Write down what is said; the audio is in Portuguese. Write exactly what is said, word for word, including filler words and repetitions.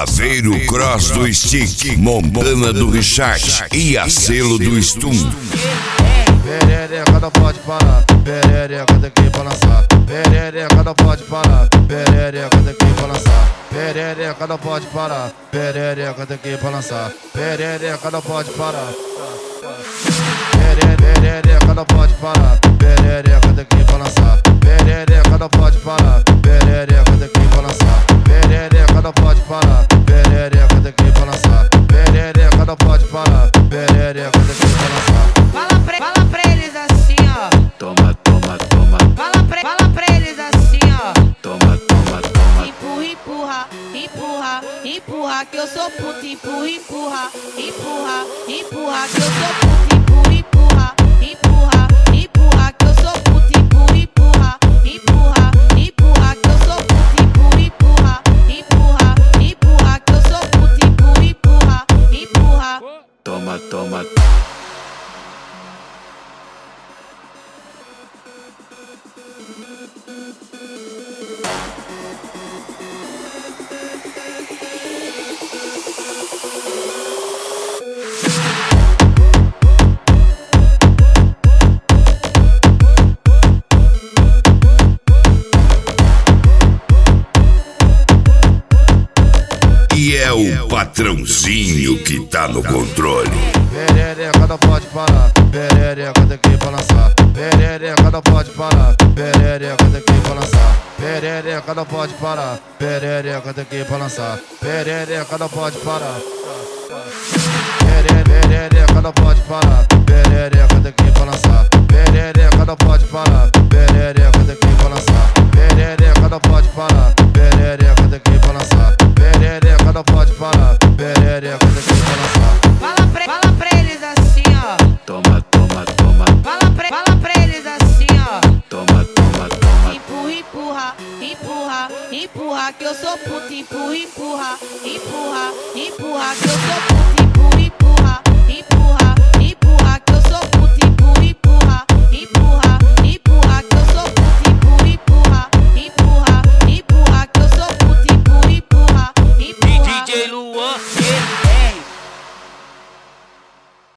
Saveiro Cross do Stick, Montana do Richard e a selo do Stum. Perereca não pode parar, perereca tem que balançar. Perereca não pode parar, perereca tem que balançar. Perereca não pode parar, perereca tem que balançar. Perereca não pode parar. Perereca não pode parar, perereca tem que balançar. Perereca não pode parar, perereca tem que balançar. Perereca não pode parar, perereca tem que balançar. Perereca não pode parar, perereca tem que balançar. Fala pra, fala pra eles assim, ó. Toma, toma, toma. Fala pra, fala pra eles assim, ó. Toma, toma, toma. Empurra, empurra, empurra, empurra que eu sou puta. Empurra, empurra, empurra, empurra que eu sou puta. Empurra, empurra, empurra, empurra que eu sou puta. Empurra, empurra, empurra, empurra que eu sou puta. Empurra, empurra, empurra, empurra que eu sou puta. Empurra, empurra, empurra. Toma, toma. E é o patrãozinho que tá no controle. Perereca não pode parar, perereca tem que balançar. Perereca não pode parar, perereca tem que balançar. Perereca não pode parar, perereca tem que balançar. Perereca não pode parar. Perereca não pode parar, perereca tem que balançar. Perereca não pode parar, perereca tem que balançar. Perereca não pode parar, perereca tem que balançar. Perereca não pode parar, perereca tem que balançar. Fala pra, fala pra eles assim, ó. Toma, toma, toma. Fala pra, fala pra eles assim, ó. Toma, toma, toma. Empurra, empurra, empurra, empurra que eu sou puta. Empurra, empurra, empurra, empurra que eu sou puta.